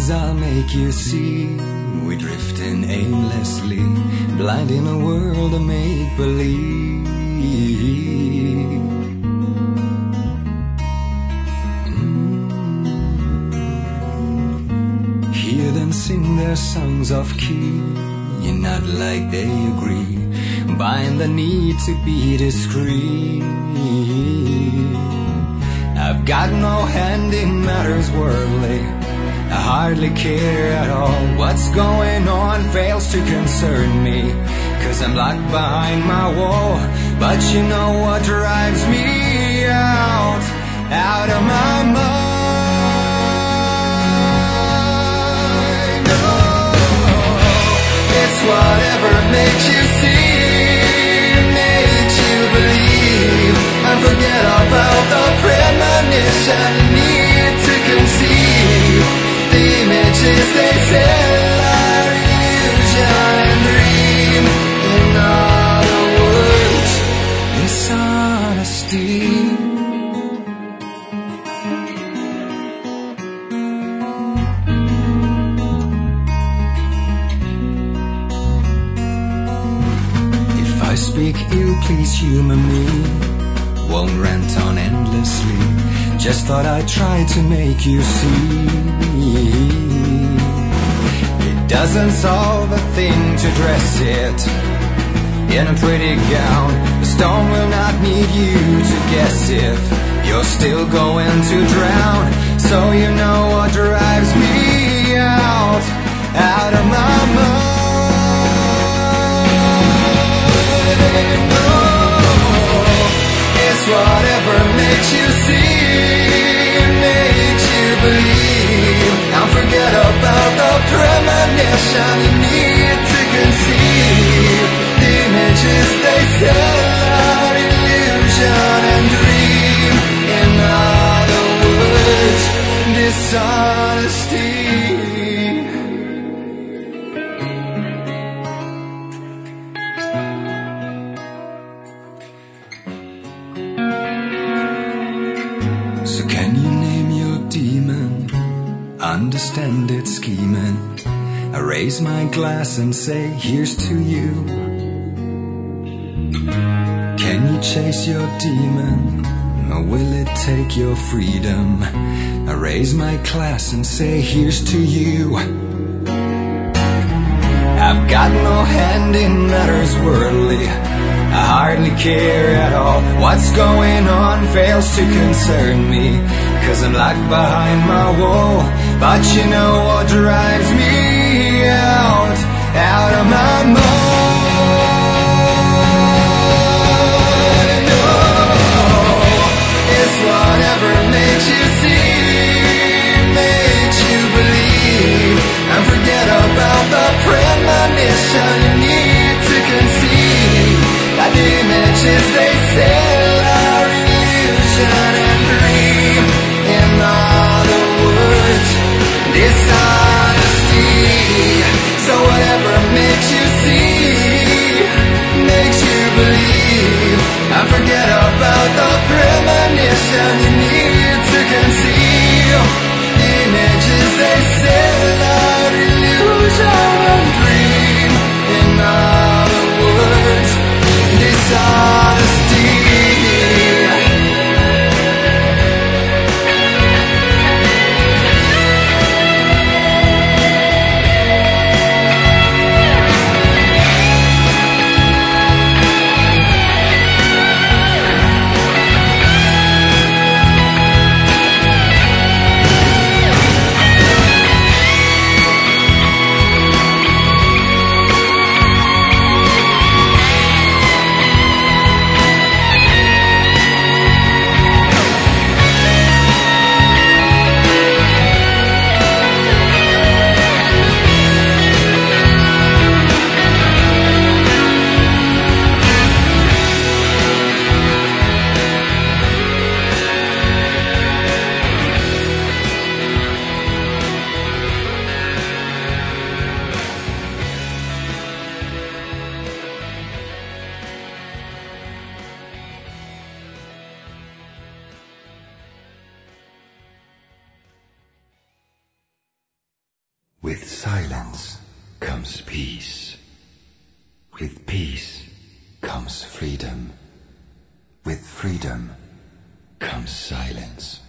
things I'll make you see. We're drifting aimlessly, blind in a world of make-believe. Hear them sing their songs off key, not like they agree, buying the need to be discreet. I've got no hand in matters worldly, I hardly care at all. What's going on fails to concern me, 'cause I'm locked behind my wall. But you know what drives me out of my mind? Oh, it's whatever makes you see, makes you believe, and forget about the premonition you need to conceive. The images they sell are illusion and dream. In other words, dishonesty. If I speak ill, please humor me. Won't rant on endlessly, just thought I'd try to make you see. It doesn't solve a thing to dress it in a pretty gown. The storm will not need you to guess if you're still going to drown. So you know what drives me out of my mind. It's whatever makes you see, makes you believe, and forget about the premonition you need to conceive. The images they sell are illusion and dream. In other words, dishonesty. Understand its scheming. I raise my glass and say, here's to you. Can you chase your demon, or will it take your freedom? I raise my glass and say, here's to you. I've got no hand in matters worldly, I hardly care at all. What's going on fails to concern me, 'cause I'm locked behind my wall. But you know what drives me out of my mind? Oh, it's whatever makes you see, makes you believe, and forget about the premonition you need to conceive. That the images they sell are illusion and dream. In other words, dishonesty. So whatever makes you see, makes you believe, and forget about the premonition you need to conceal. The images they sell are illusion. With silence comes peace. With peace comes freedom. With freedom comes silence.